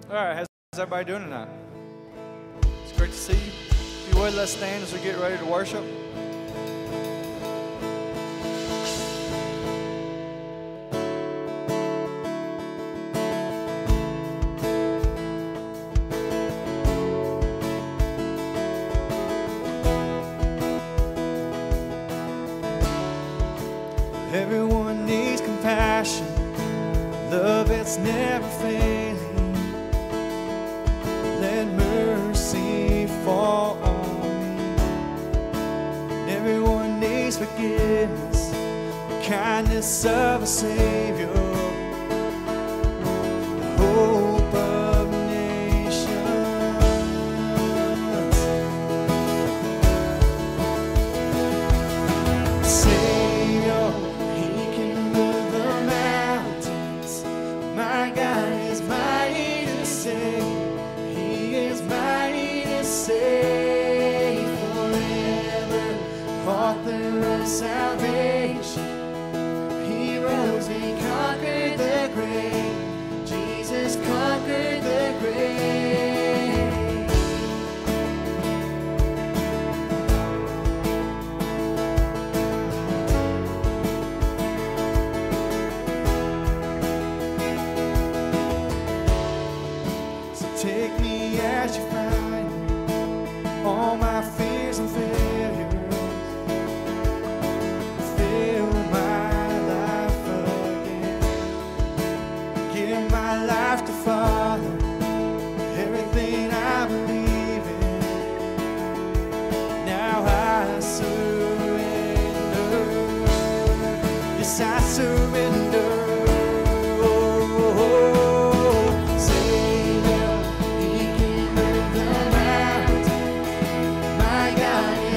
All right, how's everybody doing tonight? It's great to see you. If you would, let's stand as we get ready to worship. Everyone needs compassion, love that's never failing. Let mercy fall on me. Everyone needs forgiveness, the kindness of a Savior, the hope of nations. Savior, He can move the mountains. My God is mighty to save. He is mighty to save forever. Author of salvation. He rose, He conquered the grave. Jesus conquered the grave. Take me as you find me, all my fears and failures. Fill my life again. Give my life to follow everything I believe in. Now I surrender. Yes, I surrender. Savior, He can move the mountain. My God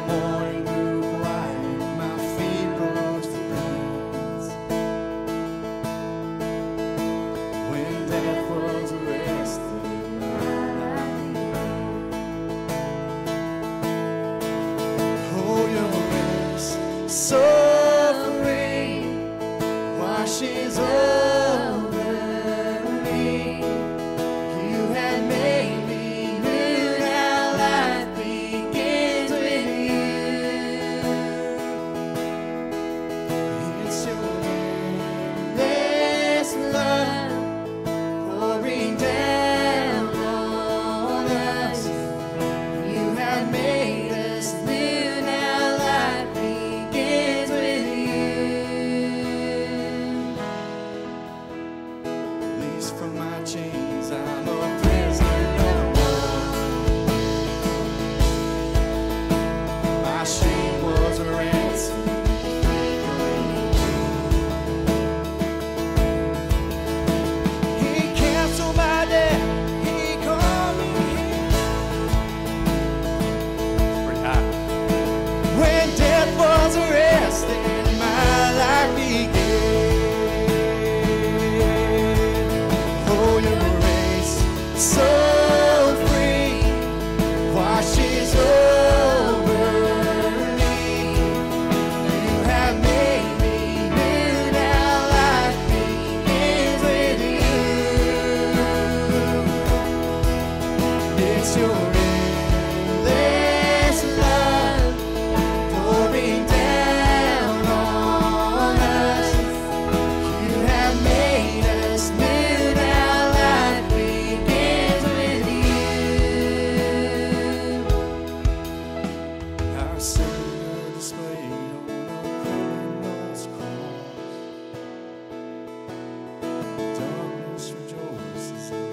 morning grew quiet, my feet rose to dance. When death was arrested, oh, your grace, so free, washes over me. You had made me new, now life begins with you. It's your endless love pouring down on us. You have made us new, now life begins with you. Release from my chains, I'm a prisoner no more. My shame was ransomed. He canceled my debt, he called me here. Pretty high. When death was arrested, my life began. Oh, your grace, so free, washes over me. You have made me new, now life begins with you. It's your endless love pouring down on us. You have made us new, now life begins with you. Our Savior displayed on a criminal's cross. Darkness rejoices in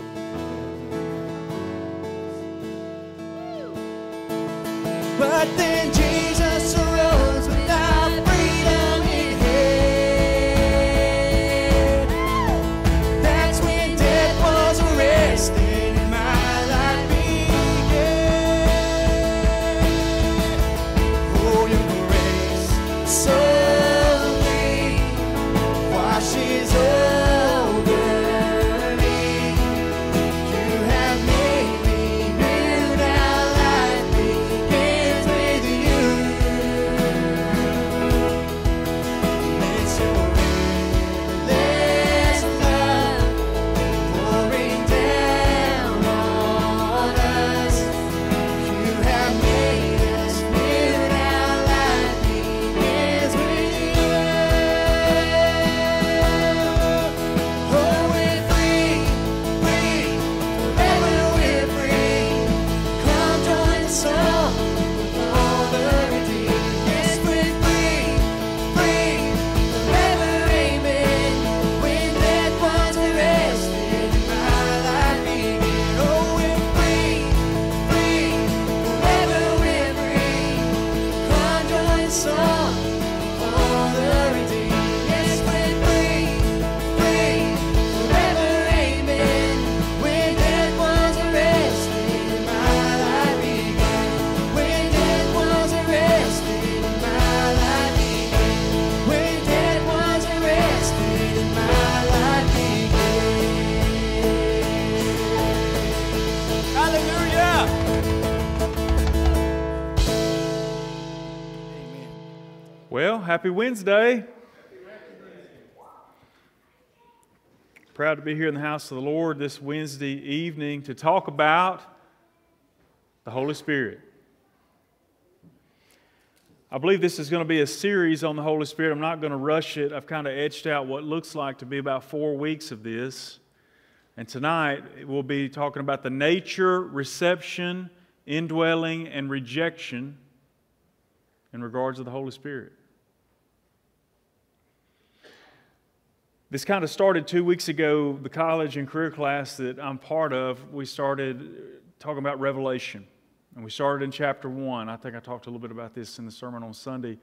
but then Jesus arose with our freedom in hand. That's when death was arrested and my life began. Oh, your grace, so free, washes over me. You have made me new, now life begins with you. It's your endless love pouring down on us. You have made us new, now life begins with you. Oh, we're free, free, forever we're free. Come join the song of all the redeemed. Yes, we're free, free, forever, amen. When death was arrested, my life began. Oh, we're free, free, forever we're free. Come join the song of all the redeemed. Yes, we're free, free, forever, amen. When death was arrested, my life began. When death was arrested, my life began. When death was arrested, my life began. Hallelujah. Amen. Well, happy Wednesday. Proud to be here in the house of the Lord this Wednesday evening to talk about the Holy Spirit. I believe this is going to be a series on the Holy Spirit. I'm not going to rush it. I've kind of etched out what looks like to be about 4 weeks of this. And tonight we'll be talking about the nature, reception, indwelling, and rejection in regards to the Holy Spirit. This kind of started 2 weeks ago. The college and career class that I'm part of, we started talking about Revelation. And we started in chapter 1. I think I talked a little bit about this in the sermon on Sunday.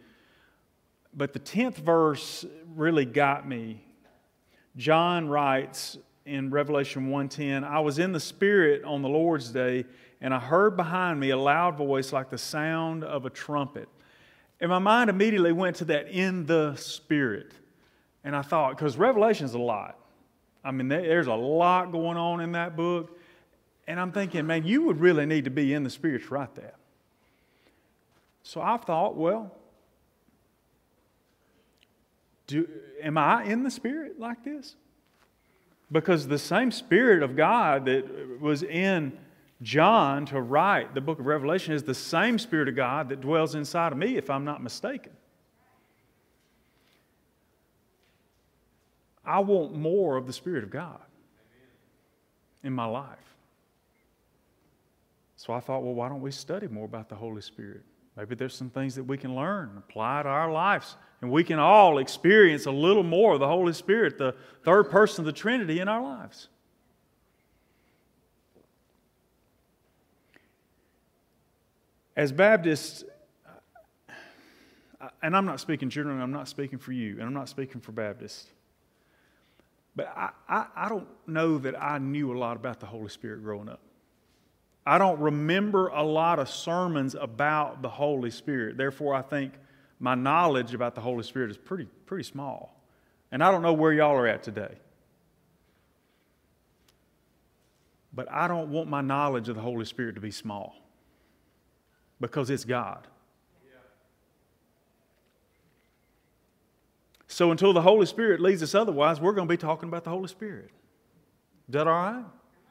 But the 10th verse really got me. John writes in Revelation 1:10, I was in the Spirit on the Lord's day, and I heard behind me a loud voice like the sound of a trumpet. And my mind immediately went to that in the Spirit. And I thought, because Revelation is a lot. I mean, there's a lot going on in that book. And I'm thinking, man, you would really need to be in the Spirit to write that. So I thought, well, am I in the Spirit like this? Because the same Spirit of God that was in John to write the book of Revelation is the same Spirit of God that dwells inside of me, if I'm not mistaken. I want more of the Spirit of God in my life. So I thought, well, why don't we study more about the Holy Spirit? Maybe there's some things that we can learn and apply to our lives. And we can all experience a little more of the Holy Spirit, the third person of the Trinity in our lives. As Baptists, and I'm not speaking generally, I'm not speaking for you, and I'm not speaking for Baptists, but I don't know that I knew a lot about the Holy Spirit growing up. I don't remember a lot of sermons about the Holy Spirit. Therefore, I think my knowledge about the Holy Spirit is pretty small. And I don't know where y'all are at today. But I don't want my knowledge of the Holy Spirit to be small. Because it's God. So until the Holy Spirit leads us otherwise, we're going to be talking about the Holy Spirit. Is that all right?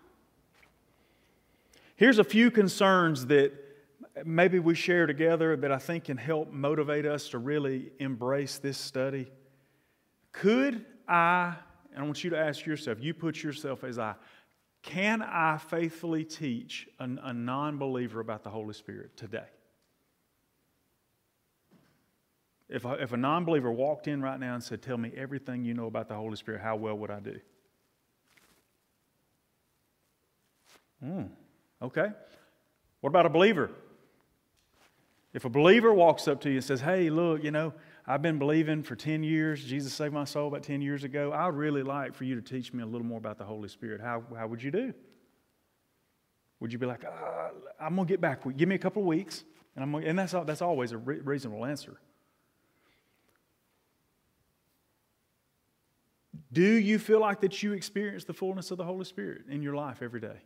Here's a few concerns that maybe we share together that I think can help motivate us to really embrace this study. And I want you to ask yourself, you put yourself as can I faithfully teach a non-believer about the Holy Spirit today? If a non-believer walked in right now and said, tell me everything you know about the Holy Spirit, how well would I do? Okay. What about a believer? If a believer walks up to you and says, hey, look, I've been believing for 10 years. Jesus saved my soul about 10 years ago. I would really like for you to teach me a little more about the Holy Spirit. How would you do? Would you be like, I'm going to get back. Give me a couple of weeks. And that's always a reasonable answer. Do you feel like that you experience the fullness of the Holy Spirit in your life every day?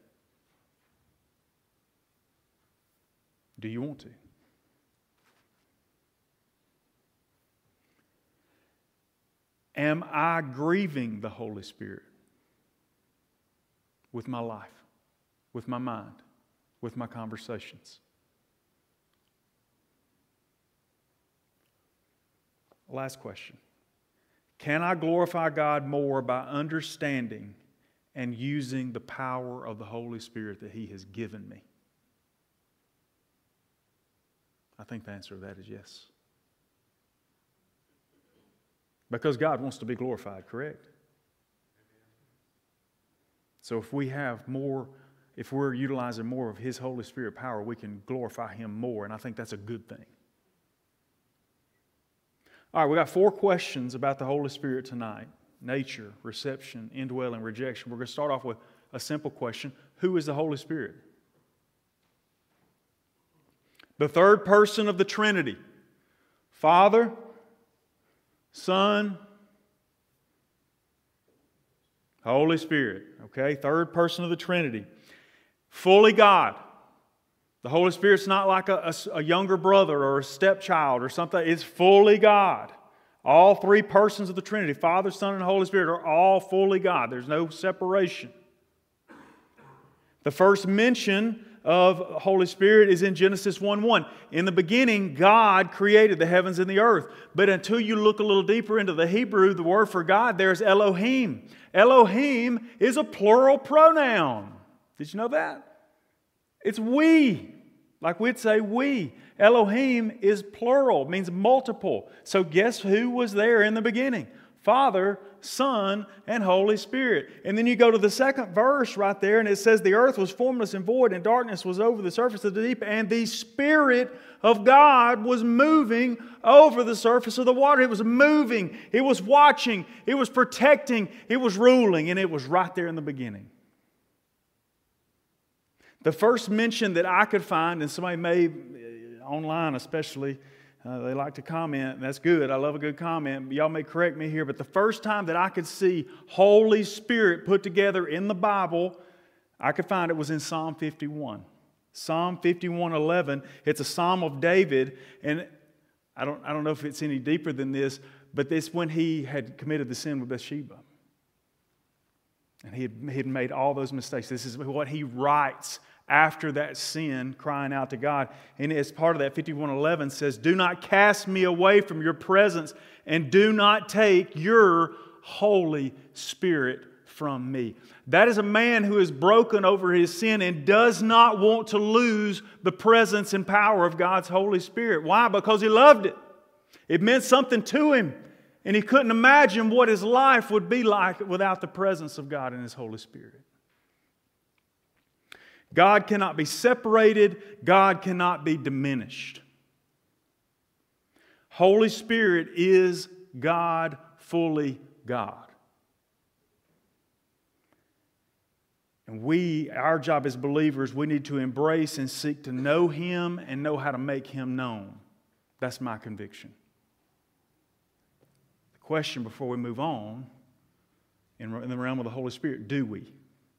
Do you want to? Am I grieving the Holy Spirit with my life, with my mind, with my conversations? Last question. Can I glorify God more by understanding and using the power of the Holy Spirit that He has given me? I think the answer to that is yes. Because God wants to be glorified, correct? So if we're utilizing more of His Holy Spirit power, we can glorify Him more, and I think that's a good thing. All right, we got 4 questions about the Holy Spirit tonight. Nature, reception, indwelling, rejection. We're going to start off with a simple question. Who is the Holy Spirit? The third person of the Trinity. Father, Son, Holy Spirit. Okay, third person of the Trinity. Fully God. The Holy Spirit's not like a younger brother or a stepchild or something. It's fully God. All 3 persons of the Trinity, Father, Son, and Holy Spirit, are all fully God. There's no separation. The first mention of Holy Spirit is in Genesis 1:1. In the beginning, God created the heavens and the earth. But until you look a little deeper into the Hebrew, the word for God there is Elohim. Elohim is a plural pronoun. Did you know that? It's we. Like we'd say we. Elohim is plural, means multiple. So guess who was there in the beginning? Father, Son, and Holy Spirit. And then you go to the second verse right there, and it says, the earth was formless and void, and darkness was over the surface of the deep, and the Spirit of God was moving over the surface of the water. It was moving, it was watching, it was protecting, it was ruling, and it was right there in the beginning. The first mention that I could find, and somebody may, online especially, they like to comment, and that's good. I love a good comment. Y'all may correct me here, but the first time that I could see Holy Spirit put together in the Bible, I could find it was in Psalm 51. Psalm 51:11. It's a Psalm of David, and I don't know if it's any deeper than this, but it's when he had committed the sin with Bathsheba. And he had made all those mistakes. This is what he writes after that sin, crying out to God. And as part of that, 51:11 says, do not cast me away from your presence, and do not take your Holy Spirit from me. That is a man who is broken over his sin and does not want to lose the presence and power of God's Holy Spirit. Why? Because he loved it. It meant something to him. And he couldn't imagine what his life would be like without the presence of God and His Holy Spirit. God cannot be separated. God cannot be diminished. Holy Spirit is God, fully God. And our job as believers, we need to embrace and seek to know Him and know how to make Him known. That's my conviction. The question before we move on, in the realm of the Holy Spirit, do we?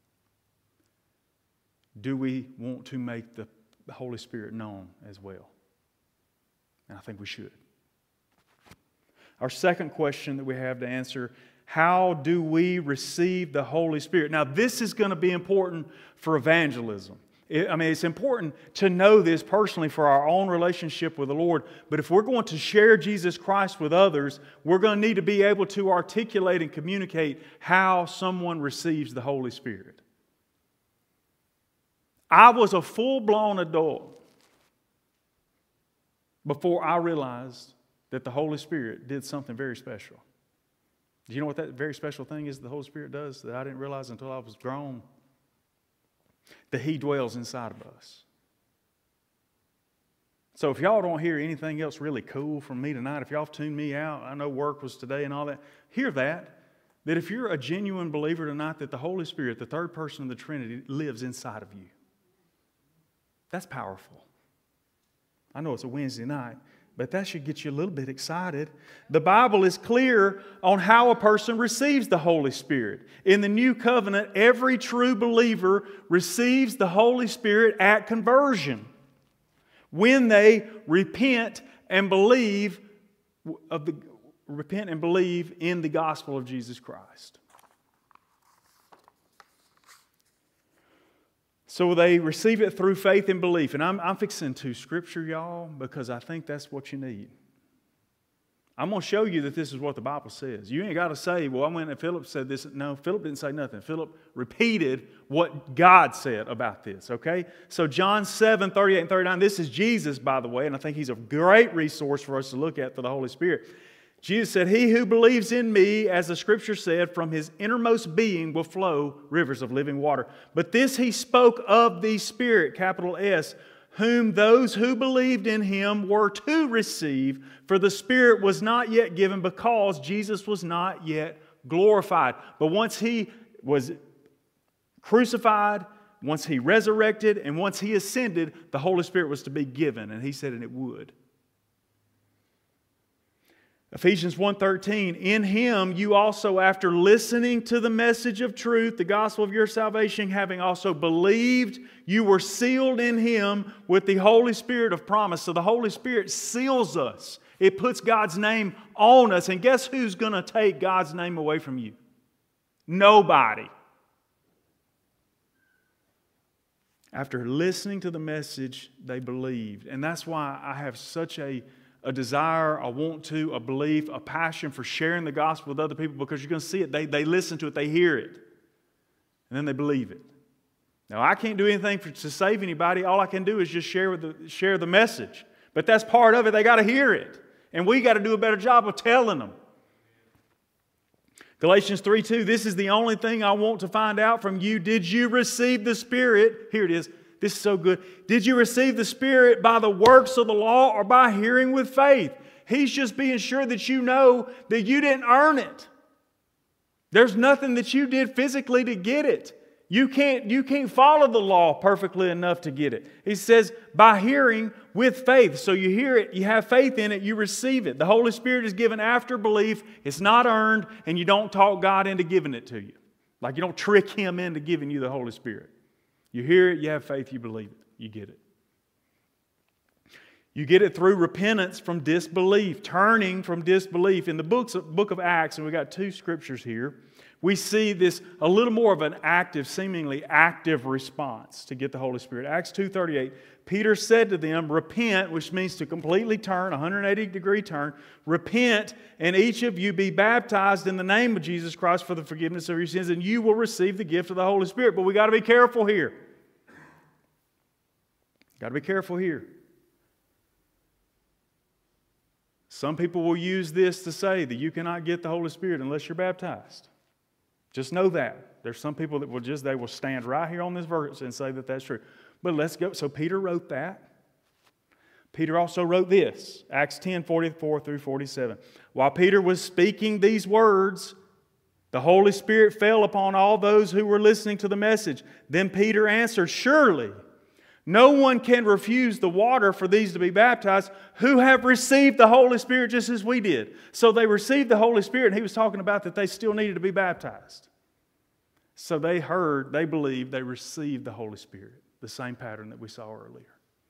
Do we want to make the Holy Spirit known as well? And I think we should. Our second question that we have to answer, how do we receive the Holy Spirit? Now, this is going to be important for evangelism. It's important to know this personally for our own relationship with the Lord. But if we're going to share Jesus Christ with others, we're going to need to be able to articulate and communicate how someone receives the Holy Spirit. I was a full-blown adult before I realized that the Holy Spirit did something very special. Do you know what that very special thing is the Holy Spirit does that I didn't realize until I was grown? That He dwells inside of us. So if y'all don't hear anything else really cool from me tonight, if y'all have tuned me out, I know work was today and all that, hear that if you're a genuine believer tonight that the Holy Spirit, the third person of the Trinity, lives inside of you. That's powerful. I know it's a Wednesday night, but that should get you a little bit excited. The Bible is clear on how a person receives the Holy Spirit. In the New Covenant, every true believer receives the Holy Spirit at conversion, when they repent and believe in the gospel of Jesus Christ. So they receive it through faith and belief. And I'm fixing to Scripture, y'all, because I think that's what you need. I'm going to show you that this is what the Bible says. You ain't got to say, well, I went and Philip said this. No, Philip didn't say nothing. Philip repeated what God said about this, okay? So John 7:38 and 39, this is Jesus, by the way, and I think He's a great resource for us to look at for the Holy Spirit. Jesus said, he who believes in me, as the Scripture said, from his innermost being will flow rivers of living water. But this He spoke of the Spirit, capital S, whom those who believed in Him were to receive, for the Spirit was not yet given because Jesus was not yet glorified. But once He was crucified, once He resurrected, and once He ascended, the Holy Spirit was to be given. And He said, and it would. Ephesians 1:13, in Him you also, after listening to the message of truth, the gospel of your salvation, having also believed, you were sealed in Him with the Holy Spirit of promise. So the Holy Spirit seals us. It puts God's name on us. And guess who's going to take God's name away from you? Nobody. After listening to the message, they believed. And that's why I have such a desire, a want to, a belief, a passion for sharing the gospel with other people, because you're going to see it. They listen to it, they hear it, and then they believe it. Now, I can't do anything to save anybody. All I can do is just share the message. But that's part of it. They got to hear it. And we got to do a better job of telling them. Galatians 3:2, this is the only thing I want to find out from you. Did you receive the Spirit? Here it is. This is so good. Did you receive the Spirit by the works of the law or by hearing with faith? He's just being sure that you know that you didn't earn it. There's nothing that you did physically to get it. You can't follow the law perfectly enough to get it. He says, by hearing with faith. So you hear it, you have faith in it, you receive it. The Holy Spirit is given after belief. It's not earned, and you don't talk God into giving it to you. Like you don't trick Him into giving you the Holy Spirit. You hear it, you have faith, you believe it. You get it. You get it through repentance from disbelief, turning from disbelief. In the book of Acts, and we've got 2 scriptures here, we see this a little more of an active, seemingly active response to get the Holy Spirit. Acts 2:38, Peter said to them, repent, which means to completely turn, 180-degree turn. Repent, and each of you be baptized in the name of Jesus Christ for the forgiveness of your sins, and you will receive the gift of the Holy Spirit. But we got to be careful here. Got to be careful here. Some people will use this to say that you cannot get the Holy Spirit unless you're baptized. Just know that. There's some people that they will stand right here on this verse and say that that's true. But let's go. So Peter wrote that. Peter also wrote this, Acts 10:44 through 47. While Peter was speaking these words, the Holy Spirit fell upon all those who were listening to the message. Then Peter answered, surely no one can refuse the water for these to be baptized who have received the Holy Spirit just as we did. So they received the Holy Spirit, and he was talking about that they still needed to be baptized. So they heard, they believed, they received the Holy Spirit. The same pattern that we saw earlier.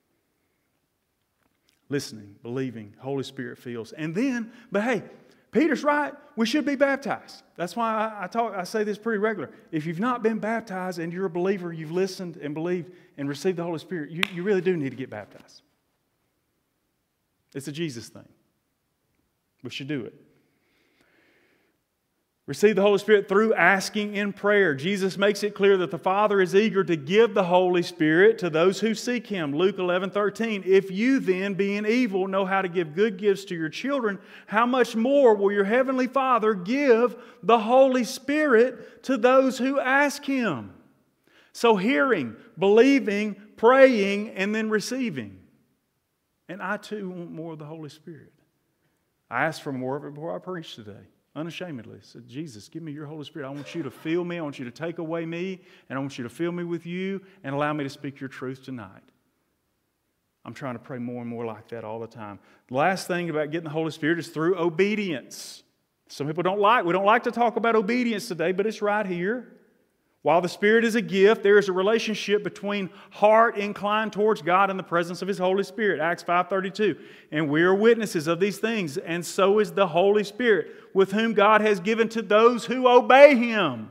Listening, believing, Holy Spirit feels. And then, but hey, Peter's right, we should be baptized. That's why I say this pretty regular. If you've not been baptized and you're a believer, you've listened and believed and received the Holy Spirit, you really do need to get baptized. It's a Jesus thing. We should do it. Receive the Holy Spirit through asking in prayer. Jesus makes it clear that the Father is eager to give the Holy Spirit to those who seek Him. Luke 11:13. If you then, being evil, know how to give good gifts to your children, how much more will your Heavenly Father give the Holy Spirit to those who ask Him? So hearing, believing, praying, and then receiving. And I too want more of the Holy Spirit. I asked for more of it before I preached today. Unashamedly. I said, Jesus, give me your Holy Spirit. I want you to fill me. I want you to take away me. And I want you to fill me with you and allow me to speak your truth tonight. I'm trying to pray more and more like that all the time. The last thing about getting the Holy Spirit is through obedience. Some people we don't like to talk about obedience today, but it's right here. While the Spirit is a gift, there is a relationship between heart inclined towards God and the presence of His Holy Spirit. Acts 5:32. And we are witnesses of these things, and so is the Holy Spirit, with whom God has given to those who obey Him.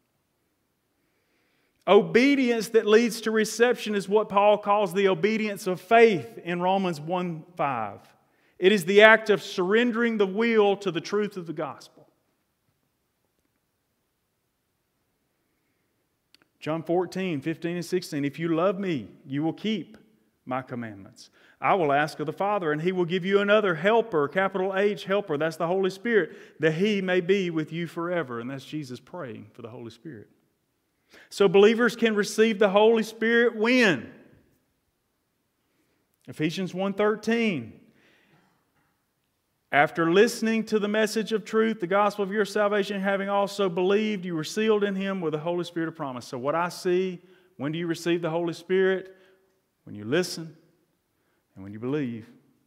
Obedience that leads to reception is what Paul calls the obedience of faith in Romans 1:5. It is the act of surrendering the will to the truth of the gospel. John 14:15 and 16. If you love me, you will keep my commandments. I will ask of the Father, and He will give you another helper, capital H, helper. That's the Holy Spirit, that He may be with you forever. And that's Jesus praying for the Holy Spirit. So believers can receive the Holy Spirit when? Ephesians 1:13. After listening to the message of truth, the gospel of your salvation, having also believed, you were sealed in Him with the Holy Spirit of promise. So what I see, when do you receive the Holy Spirit? When you listen and when you believe.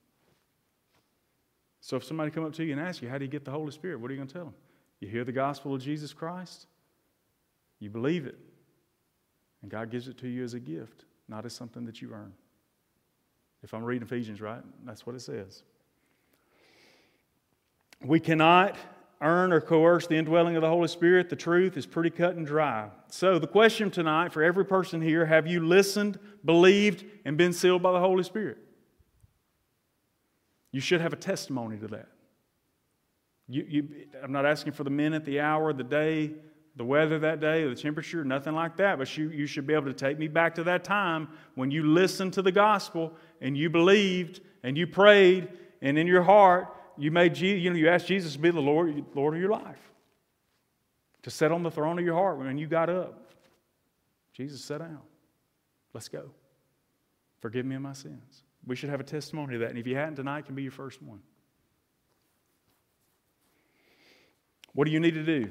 So if somebody come up to you and ask you, how do you get the Holy Spirit? What are you going to tell them? You hear the gospel of Jesus Christ, you believe it, and God gives it to you as a gift, not as something that you earn. If I'm reading Ephesians right, that's what it says. We cannot earn or coerce the indwelling of the Holy Spirit. The truth is pretty cut and dry. So the question tonight for every person here, have you listened, believed, and been sealed by the Holy Spirit? You should have a testimony to that. I'm not asking for the minute, the hour, the day, the weather that day, the temperature, nothing like that. But you should be able to take me back to that time when you listened to the gospel and you believed and you prayed and in your heart you asked Jesus to be the Lord of your life. to sit on the throne of your heart when you got up. Jesus, sit down. Let's go. Forgive me of my sins. We should have a testimony of that. And if you hadn't tonight, can be your first one. What do you need to do?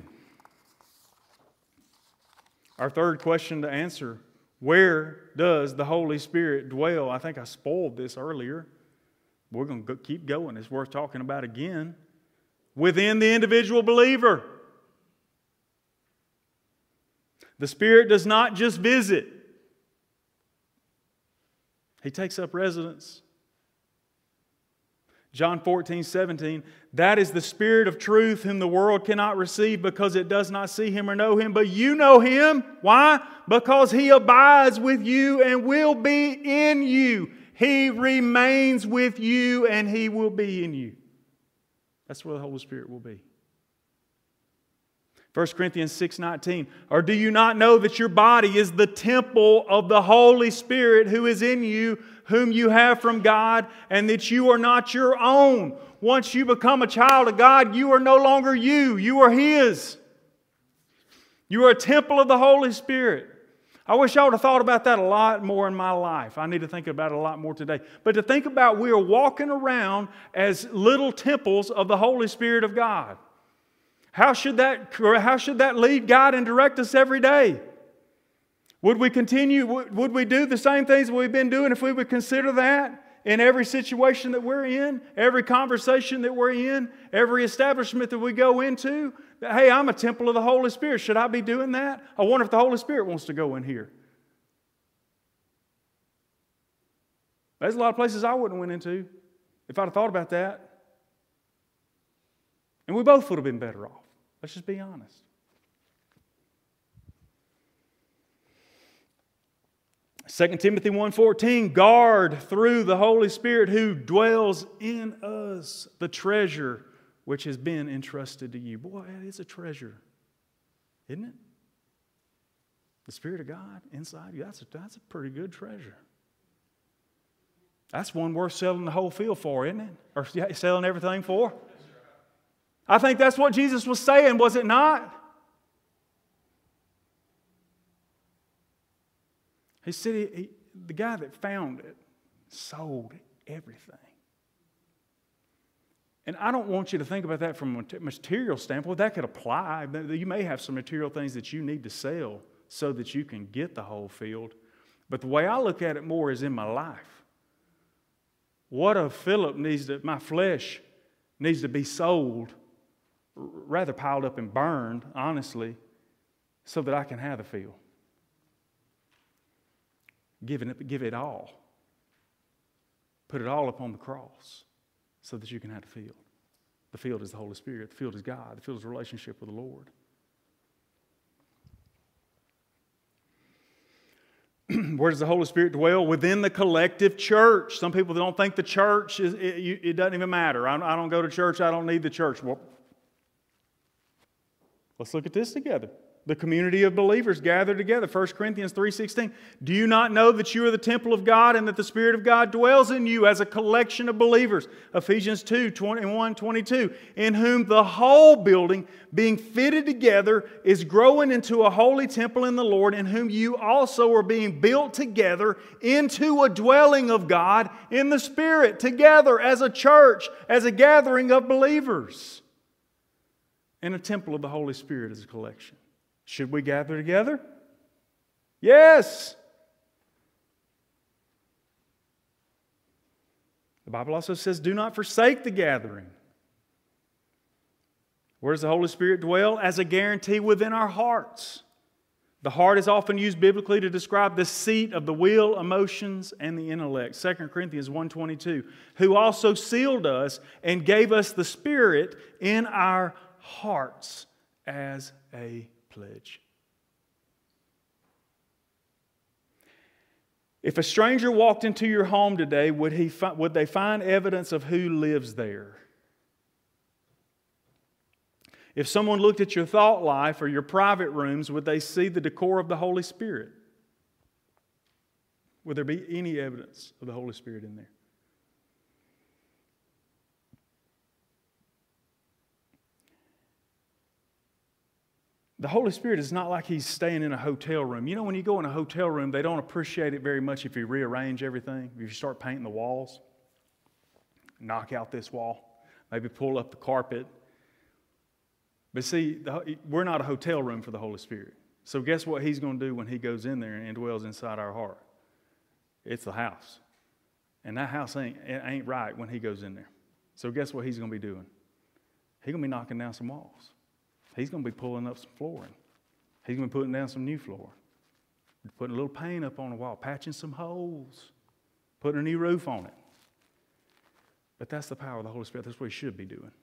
Our third question to answer, where does the Holy Spirit dwell? I think I spoiled this earlier. We're going to keep going. It's worth talking about again. Within the individual believer. The Spirit does not just visit. He takes up residence. John 14:17, that is the Spirit of truth whom the world cannot receive because it does not see Him or know Him. But you know Him. Why? Because He abides with you and will be in you. He remains with you and He will be in you. That's where the Holy Spirit will be. 1 Corinthians 6:19, or do you not know that your body is the temple of the Holy Spirit who is in you, whom you have from God, and that you are not your own? Once you become a child of God, you are no longer you. You are His. You are a temple of the Holy Spirit. I wish I would have thought about that a lot more in my life. I need to think about it a lot more today. But to think about we are walking around as little temples of the Holy Spirit of God. How should that lead, guide, and direct us every day? Would we continue, would we do the same things we've been doing if we would consider that in every situation that we're in, every conversation that we're in, every establishment that we go into? That, hey, I'm a temple of the Holy Spirit. Should I be doing that? I wonder if the Holy Spirit wants to go in here. There's a lot of places I wouldn't have went into if I'd have thought about that. And we both would have been better off. Let's just be honest. Second Timothy 1:14, guard through the Holy Spirit who dwells in us the treasure which has been entrusted to you. Boy, it is a treasure, isn't it? The Spirit of God inside you, that's a pretty good treasure. That's one worth selling the whole field for, isn't it? Or selling everything for. I think that's what Jesus was saying, was it not? He said the guy that found it sold everything. And I don't want you to think about that from a material standpoint. That could apply. You may have some material things that you need to sell so that you can get the whole field. But the way I look at it more is in my life. What if Philip my flesh needs to be sold, rather piled up and burned, honestly, so that I can have the field. Give it all. Put it all upon the cross so that you can have the field. The field is the Holy Spirit. The field is God. The field is a relationship with the Lord. Where does the Holy Spirit dwell? Within the collective church. Some people don't think the church, it doesn't even matter. I don't go to church. I don't need the church. Well, let's look at this together. The community of believers gathered together. 1 Corinthians 3:16. Do you not know that you are the temple of God and that the Spirit of God dwells in you as a collection of believers? Ephesians 2:21-22. In whom the whole building, being fitted together, is growing into a holy temple in the Lord, in whom you also are being built together into a dwelling of God in the Spirit, together as a church, as a gathering of believers. And a temple of the Holy Spirit as a collection. Should we gather together? Yes. The Bible also says, do not forsake the gathering. Where does the Holy Spirit dwell? As a guarantee within our hearts. The heart is often used biblically to describe the seat of the will, emotions, and the intellect. 2 Corinthians 1:22. Who also sealed us and gave us the Spirit in our hearts as a pledge. If a stranger walked into your home today, would they find evidence of who lives there? If someone looked at your thought life or your private rooms, would they see the decor of the Holy Spirit? Would there be any evidence of the Holy Spirit in there? the Holy Spirit is not like He's staying in a hotel room. You know, when you go in a hotel room, they don't appreciate it very much if you rearrange everything. If you start painting the walls, knock out this wall, maybe pull up the carpet. But see, we're not a hotel room for the Holy Spirit. So guess what He's going to do when He goes in there and dwells inside our heart? It's the house. And that house ain't right when He goes in there. So guess what He's going to be doing? He's going to be knocking down some walls. He's going to be pulling up some flooring. He's going to be putting down some new floor. Putting a little paint up on the wall, patching some holes, putting a new roof on it. But that's the power of the Holy Spirit. That's what He should be doing.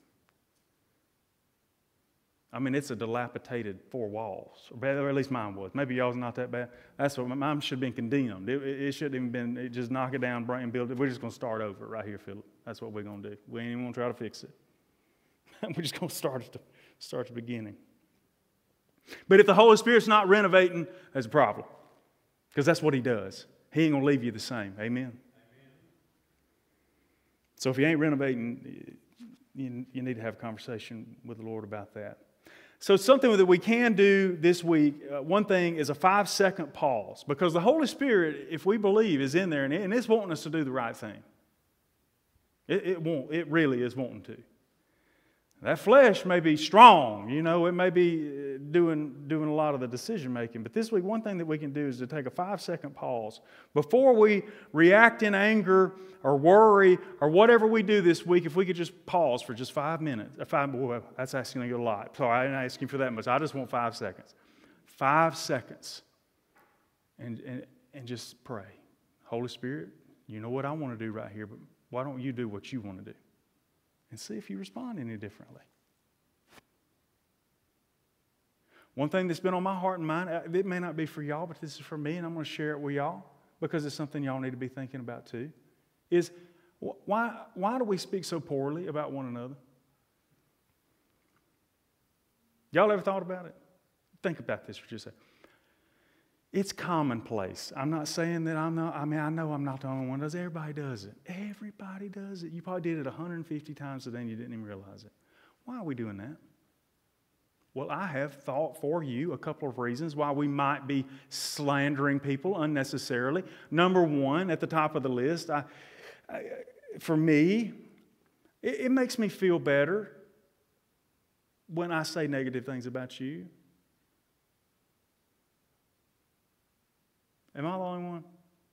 I mean, it's a dilapidated 4 walls, or at least mine was. Maybe y'all's not that bad. That's what mine should have been condemned. It shouldn't even been. Just knock it down, and build it. We're just going to start over right here, Philip. That's what we're going to do. We ain't even going to try to fix it. We're just going to start at the beginning. But if the Holy Spirit's not renovating, there's a problem, because that's what He does. He ain't going to leave you the same. Amen. So if you ain't renovating, you need to have a conversation with the Lord about that. So it's something that we can do this week. One thing is a 5-second pause, because the Holy Spirit, if we believe, is in there and it's wanting us to do the right thing. It really is wanting to. That flesh may be strong, you know, it may be doing a lot of the decision making. But this week, one thing that we can do is to take a 5-second pause before we react in anger or worry or whatever we do this week. If we could just pause for just 5 minutes. Well, that's asking a lot. Sorry, I'm not asking for that much. I just want 5 seconds. 5 seconds. And just pray. Holy Spirit, you know what I want to do right here, but why don't you do what you want to do? And see if you respond any differently. One thing that's been on my heart and mind, it may not be for y'all, but this is for me, and I'm going to share it with y'all because it's something y'all need to be thinking about too, is why do we speak so poorly about one another? Y'all ever thought about it? Think about this for just a second. It's commonplace. I'm not saying that I know I'm not the only one who does it. Everybody does it. Everybody does it. You probably did it 150 times a day and you didn't even realize it. Why are we doing that? Well, I have thought for you a couple of reasons why we might be slandering people unnecessarily. Number one, at the top of the list, for me, it makes me feel better when I say negative things about you. Am I the only one?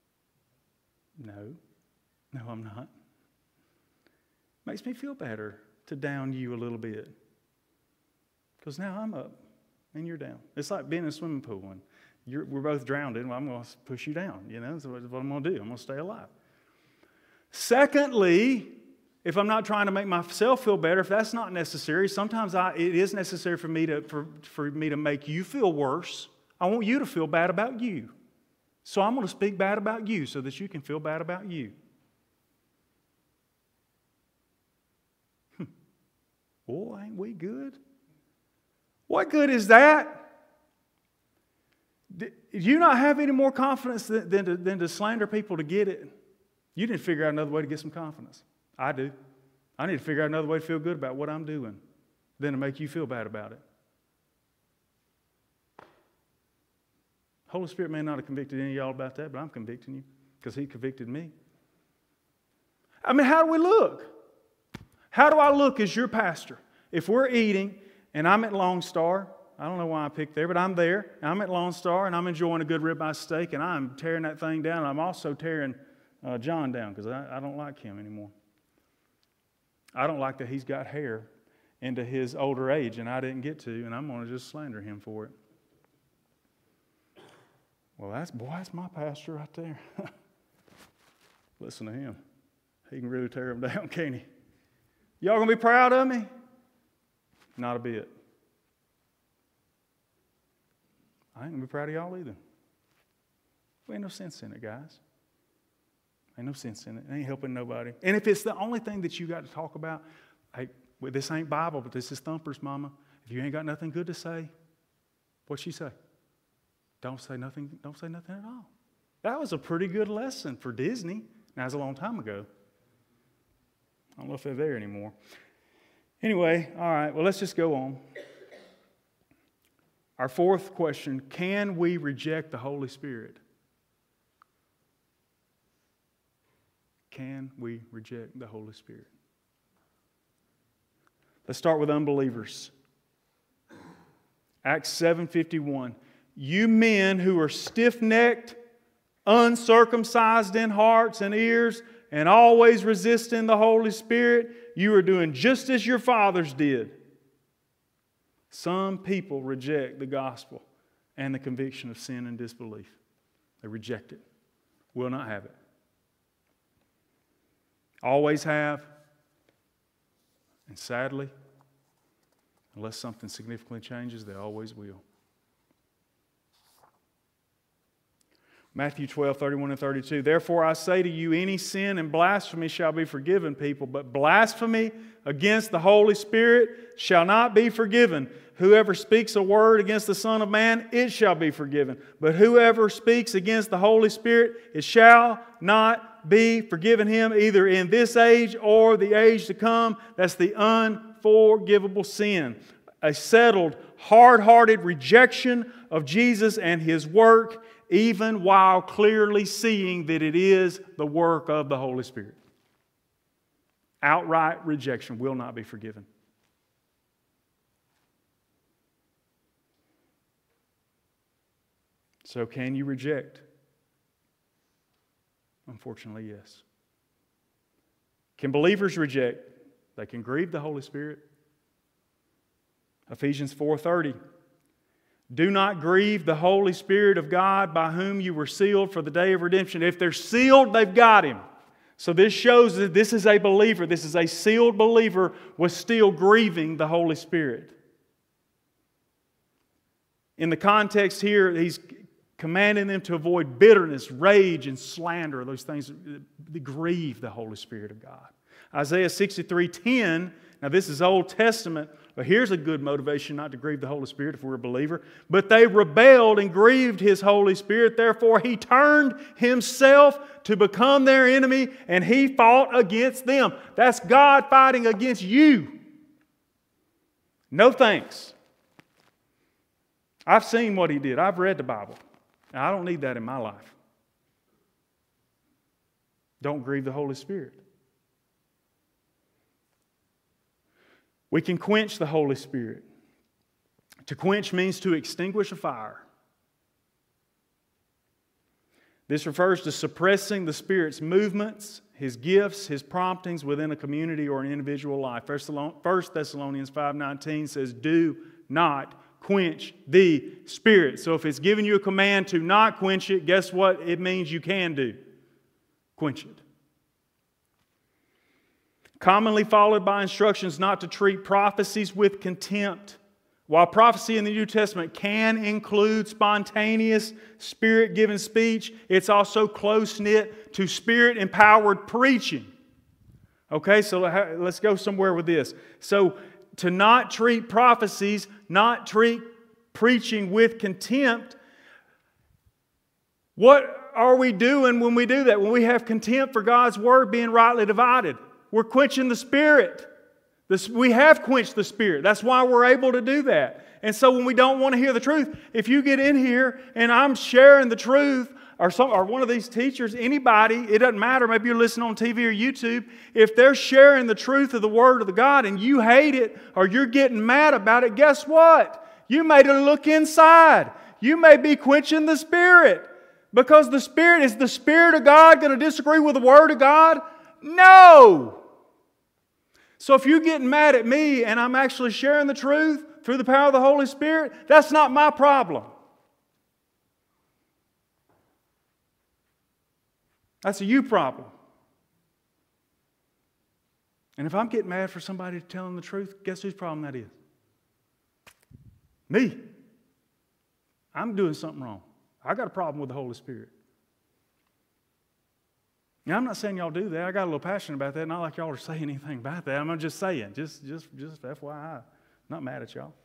No, I'm not. Makes me feel better to down you a little bit. Because now I'm up and you're down. It's like being in a swimming pool and we're both drowned in. Well, I'm going to push you down, you know. So that's what I'm going to do. I'm going to stay alive. Secondly, if I'm not trying to make myself feel better, if that's not necessary, sometimes it is necessary for me to make you feel worse. I want you to feel bad about you. So I'm going to speak bad about you so that you can feel bad about you. Boy, ain't we good? What good is that? Do you not have any more confidence than to slander people to get it? You didn't figure out another way to get some confidence. I do. I need to figure out another way to feel good about what I'm doing than to make you feel bad about it. Holy Spirit may not have convicted any of y'all about that, but I'm convicting you because He convicted me. I mean, how do we look? How do I look as your pastor? If we're eating and I'm at Lone Star, I don't know why I picked there, but I'm there. I'm at Lone Star and I'm enjoying a good ribeye steak and I'm tearing that thing down. And I'm also tearing John down because I don't like him anymore. I don't like that he's got hair into his older age and I didn't get to, and I'm going to just slander him for it. Well, that's my pastor right there. Listen to him. He can really tear him down, can't he? Y'all going to be proud of me? Not a bit. I ain't going to be proud of y'all either. There ain't no sense in it, guys. Ain't no sense in it. It ain't helping nobody. And if it's the only thing that you got to talk about, hey, well, this ain't Bible, but this is Thumper's mama. If you ain't got nothing good to say, what'd she say? Don't say nothing at all. That was a pretty good lesson for Disney. Now, it was a long time ago. I don't know if they're there anymore. Anyway, all right, well, let's just go on. Our fourth question, can we reject the Holy Spirit? Can we reject the Holy Spirit? Let's start with unbelievers. Acts 7:51. You men who are stiff-necked, uncircumcised in hearts and ears, and always resisting the Holy Spirit, you are doing just as your fathers did. Some people reject the gospel and the conviction of sin and disbelief. They reject it. Will not have it. Always have. And sadly, unless something significantly changes, they always will. Matthew 12:31 and 32. Therefore I say to you, any sin and blasphemy shall be forgiven people, but blasphemy against the Holy Spirit shall not be forgiven. Whoever speaks a word against the Son of Man, it shall be forgiven. But whoever speaks against the Holy Spirit, it shall not be forgiven him, either in this age or the age to come. That's the unforgivable sin. A settled, hard-hearted rejection of Jesus and His work, even while clearly seeing that it is the work of the Holy Spirit. Outright rejection will not be forgiven. So can you reject? Unfortunately, yes. Can believers reject? They can grieve the Holy Spirit. Ephesians 4:30. Do not grieve the Holy Spirit of God, by whom you were sealed for the day of redemption. If they're sealed, they've got Him. So this shows that this is a believer. This is a sealed believer was still grieving the Holy Spirit. In the context here, he's commanding them to avoid bitterness, rage, and slander. Those things that grieve the Holy Spirit of God. Isaiah 63:10. Now this is Old Testament. But here's a good motivation not to grieve the Holy Spirit if we're a believer. But they rebelled and grieved His Holy Spirit. Therefore He turned Himself to become their enemy, and He fought against them. That's God fighting against you. No thanks. I've seen what He did. I've read the Bible. And I don't need that in my life. Don't grieve the Holy Spirit. We can quench the Holy Spirit. To quench means to extinguish a fire. This refers to suppressing the Spirit's movements, His gifts, His promptings within a community or an individual life. 1 Thessalonians 5:19 says, do not quench the Spirit. So if it's giving you a command to not quench it, guess what it means you can do? Quench it. Commonly followed by instructions not to treat prophecies with contempt. While prophecy in the New Testament can include spontaneous, Spirit-given speech, it's also close-knit to Spirit-empowered preaching. Okay, so let's go somewhere with this. So, to not treat prophecies, not treat preaching with contempt, what are we doing when we do that? When we have contempt for God's Word being rightly divided? We're quenching the Spirit. We have quenched the Spirit. That's why we're able to do that. And so when we don't want to hear the truth, if you get in here and I'm sharing the truth, or one of these teachers, anybody, it doesn't matter, maybe you're listening on TV or YouTube, if they're sharing the truth of the Word of God and you hate it or you're getting mad about it, guess what? You may look inside. You may be quenching the Spirit. Because the Spirit, is the Spirit of God going to disagree with the Word of God? No! So if you're getting mad at me and I'm actually sharing the truth through the power of the Holy Spirit, that's not my problem. That's a you problem. And if I'm getting mad for somebody telling the truth, guess whose problem that is? Me. I'm doing something wrong. I got a problem with the Holy Spirit. Now, I'm not saying y'all do that. I got a little passionate about that. Not like y'all are saying anything about that. I'm just saying, just FYI. Not mad at y'all.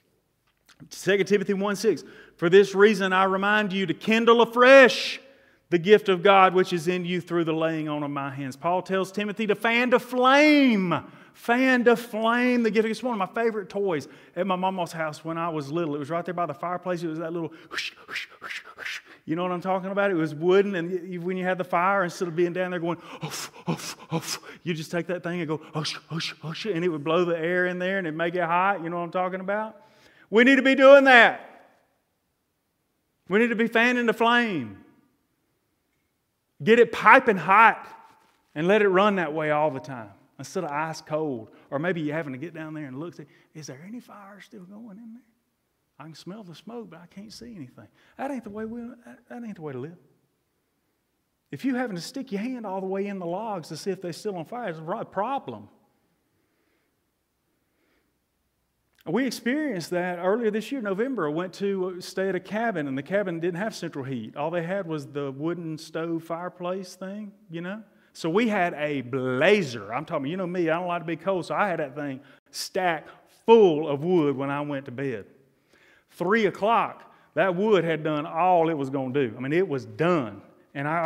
2 Timothy 1:6. For this reason I remind you to kindle afresh the gift of God which is in you through the laying on of my hands. Paul tells Timothy to fan to flame. Fan to flame the gift. It's one of my favorite toys at my mama's house when I was little. It was right there by the fireplace. It was that little whoosh, whoosh, whoosh, whoosh. You know what I'm talking about? It was wooden, and when you had the fire, instead of being down there going, oof, oof, oof, you just take that thing and go, whoosh, whoosh, whoosh, and it would blow the air in there and it'd make it hot. You know what I'm talking about? We need to be doing that. We need to be fanning the flame. Get it piping hot and let it run that way all the time instead of ice cold. Or maybe you're having to get down there and look. Is there any fire still going in there? I can smell the smoke, but I can't see anything. That ain't the way to live. If you're having to stick your hand all the way in the logs to see if they're still on fire, it's a problem. We experienced that earlier this year, November. I went to stay at a cabin, and the cabin didn't have central heat. All they had was the wooden stove fireplace thing, you know. So we had a blazer. I'm talking, you know me, I don't like to be cold, so I had that thing stacked full of wood when I went to bed. 3 o'clock, that wood had done all it was going to do. I mean, it was done. And I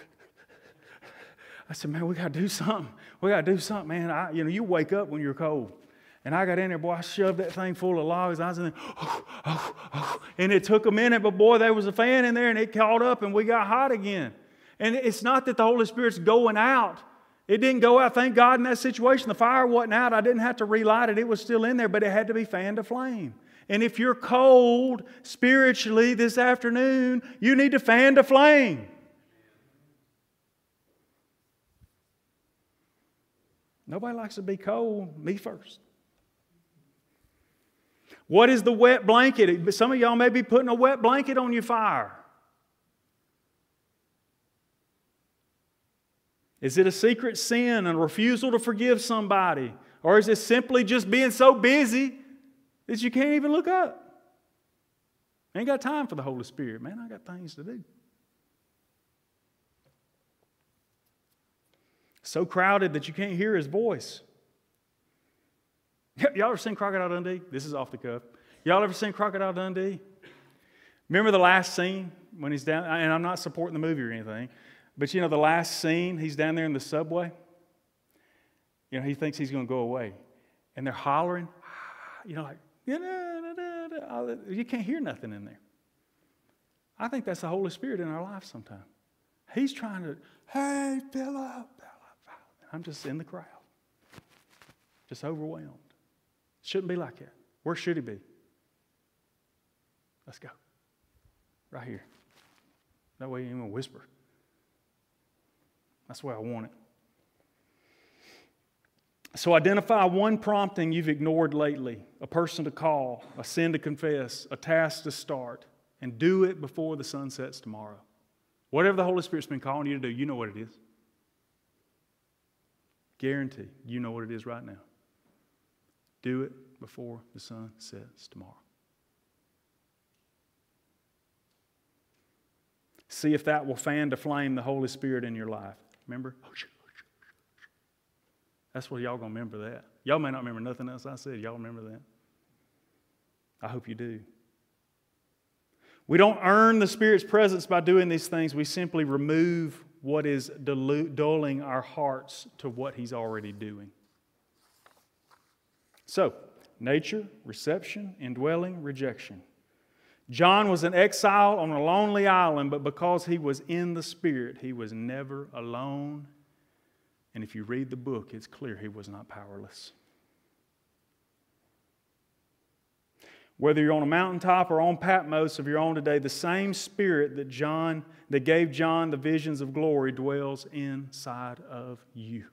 said, man, we got to do something. We got to do something, man. You wake up when you're cold. And I got in there, boy, I shoved that thing full of logs. I was in there, and it took a minute, but boy, there was a fan in there, and it caught up, and we got hot again. And it's not that the Holy Spirit's going out. It didn't go out. Thank God in that situation. The fire wasn't out. I didn't have to relight it. It was still in there, but it had to be fanned to flame. And if you're cold spiritually this afternoon, you need to fan to flame. Nobody likes to be cold. Me first. What is the wet blanket? Some of y'all may be putting a wet blanket on your fire. Is it a secret sin and a refusal to forgive somebody? Or is it simply just being so busy that you can't even look up? Ain't got time for the Holy Spirit. Man, I got things to do. So crowded that you can't hear His voice. Y'all ever seen Crocodile Dundee? This is off the cuff. Y'all ever seen Crocodile Dundee? Remember the last scene when he's down, and I'm not supporting the movie or anything, but you know the last scene, he's down there in the subway. You know, he thinks he's going to go away. And they're hollering, you know, like, you can't hear nothing in there. I think that's the Holy Spirit in our life sometimes. He's trying to, hey, Philip. I'm just in the crowd. Just overwhelmed. Shouldn't be like that. Where should he be? Let's go. Right here. That way you ain't going to whisper. That's the way I want it. So identify one prompting you've ignored lately, a person to call, a sin to confess, a task to start, and do it before the sun sets tomorrow. Whatever the Holy Spirit's been calling you to do, you know what it is. Guarantee you know what it is right now. Do it before the sun sets tomorrow. See if that will fan to flame the Holy Spirit in your life. Remember? That's what y'all going to remember that. Y'all may not remember nothing else I said. Y'all remember that? I hope you do. We don't earn the Spirit's presence by doing these things. We simply remove what is dulling our hearts to what He's already doing. So, nature, reception, indwelling, rejection. John was an exile on a lonely island, but because he was in the Spirit, he was never alone. And if you read the book, it's clear he was not powerless. Whether you're on a mountaintop or on Patmos of your own today, the same Spirit that gave John the visions of glory dwells inside of you.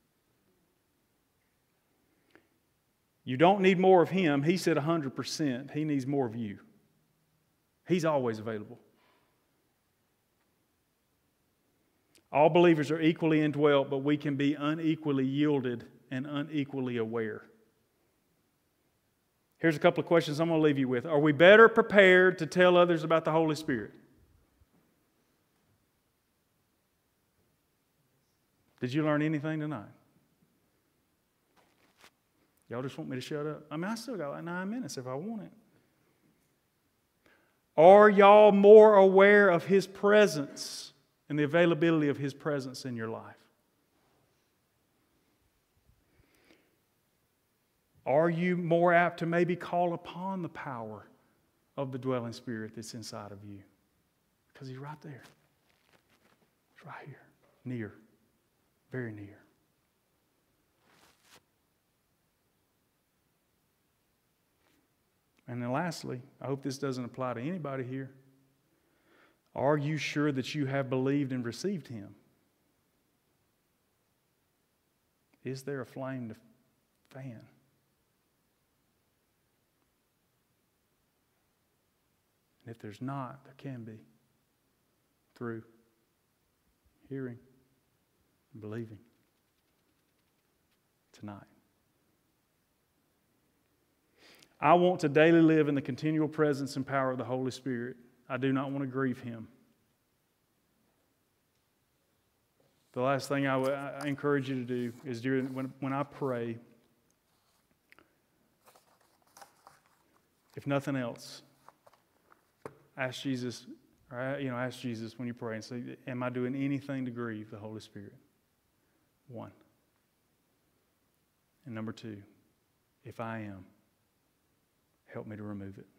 You don't need more of Him. He said 100%. He needs more of you. He's always available. All believers are equally indwelt, but we can be unequally yielded and unequally aware. Here's a couple of questions I'm going to leave you with. Are we better prepared to tell others about the Holy Spirit? Did you learn anything tonight? Y'all just want me to shut up? I mean, I still got like 9 minutes if I want it. Are y'all more aware of His presence and the availability of His presence in your life? Are you more apt to maybe call upon the power of the dwelling Spirit that's inside of you? Because He's right there. He's right here. Near. Very near. And then lastly, I hope this doesn't apply to anybody here. Are you sure that you have believed and received Him? Is there a flame to fan? And if there's not, there can be. Through hearing and believing tonight. I want to daily live in the continual presence and power of the Holy Spirit. I do not want to grieve Him. The last thing I encourage you to do is when I pray, if nothing else, ask Jesus when you pray and say, am I doing anything to grieve the Holy Spirit? 1. And number 2, if I am, help me to remove it.